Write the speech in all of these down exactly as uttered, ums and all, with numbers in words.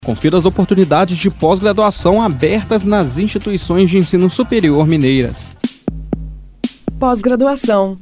Confira as oportunidades de pós-graduação abertas nas instituições de ensino superior mineiras. Pós-graduação.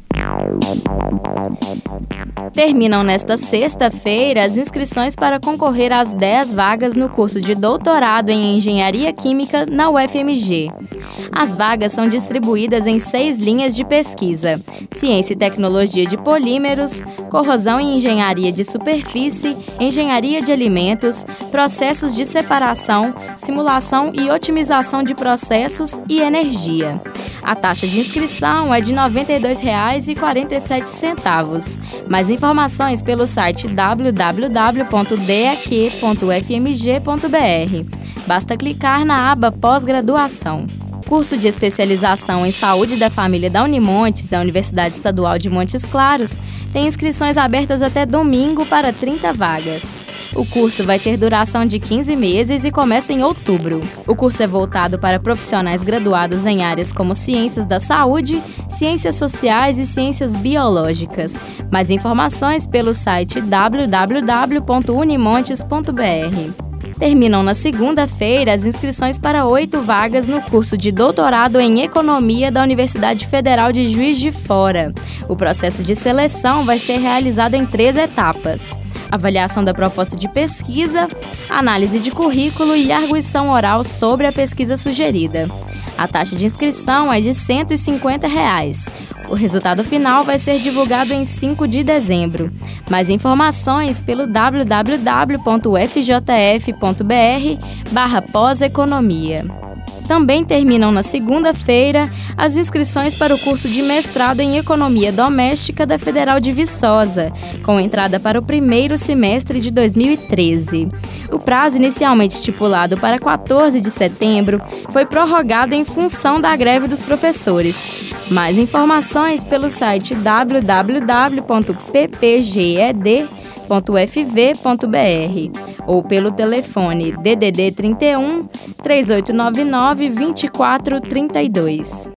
Terminam nesta sexta-feira as inscrições para concorrer às dez vagas no curso de doutorado em Engenharia Química na U F M G. As vagas são distribuídas em seis linhas de pesquisa: Ciência e Tecnologia de Polímeros, Corrosão e Engenharia de Superfície, Engenharia de Alimentos, Processos de Separação, Simulação e Otimização de Processos e Energia. A taxa de inscrição é de noventa e dois reais e quarenta e sete centavos. Mais informações pelo site w w w ponto d e q ponto f m g ponto b r. Basta clicar na aba Pós-graduação. Curso de especialização em Saúde da Família da Unimontes, a Universidade Estadual de Montes Claros, tem inscrições abertas até domingo para trinta vagas. O curso vai ter duração de quinze meses e começa em outubro. O curso é voltado para profissionais graduados em áreas como Ciências da Saúde, Ciências Sociais e Ciências Biológicas. Mais informações pelo site w w w ponto unimontes ponto b r. Terminam na segunda-feira as inscrições para oito vagas no curso de doutorado em Economia da Universidade Federal de Juiz de Fora. O processo de seleção vai ser realizado em três etapas: avaliação da proposta de pesquisa, análise de currículo e arguição oral sobre a pesquisa sugerida. A taxa de inscrição é de cento e cinquenta reais. O resultado final vai ser divulgado em cinco de dezembro. Mais informações pelo w w w ponto f j f ponto b r barra pós-economia. Também terminam na segunda-feira as inscrições para o curso de mestrado em Economia Doméstica da Federal de Viçosa, com entrada para o primeiro semestre de dois mil e treze. O prazo inicialmente estipulado para quatorze de setembro foi prorrogado em função da greve dos professores. Mais informações pelo site w w w ponto p p g e d ponto f v ponto b r ou pelo telefone D D D trinta e um, três oito nove nove, vinte e quatro trinta e dois.